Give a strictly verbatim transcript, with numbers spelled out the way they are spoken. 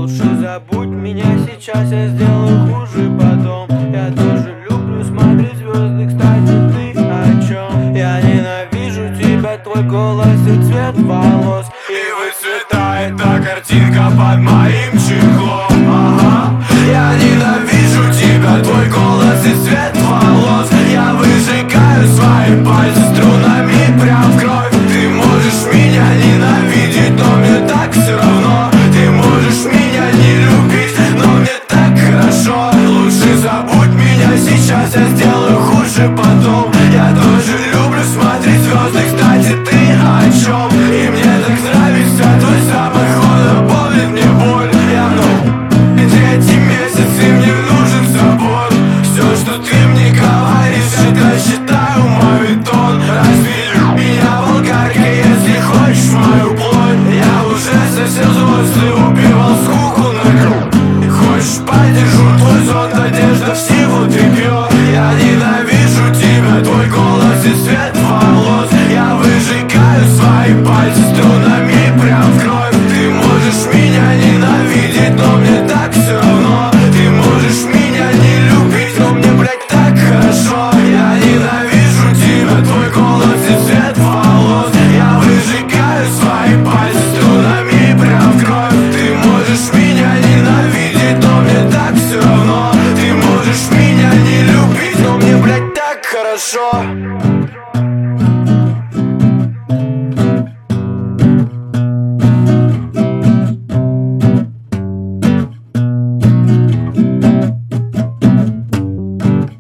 лучше забудь меня сейчас, я сделаю хуже потом. Я тоже люблю смотреть звезды, кстати, ты о чем? Я ненавижу тебя, твой голос и цвет волос, и выцветает та картинка под моей.